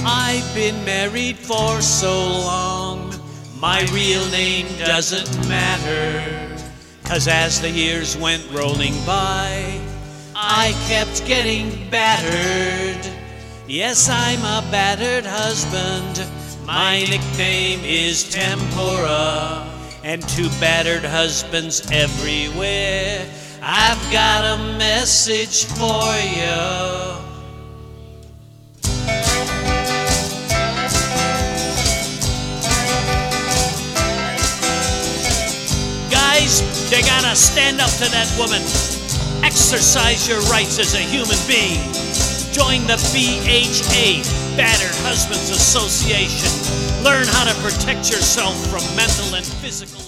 I've been married for so long, my real name doesn't matter. 'Cause as the years went rolling by, I kept getting battered. Yes, I'm a battered husband. My nickname is Tempura. And to battered husbands everywhere, I've got a message for you. Guys, you gotta stand up to that woman. Exercise your rights as a human being. Join the BHA, Battered Husbands Association. Learn how to protect yourself from mental and physical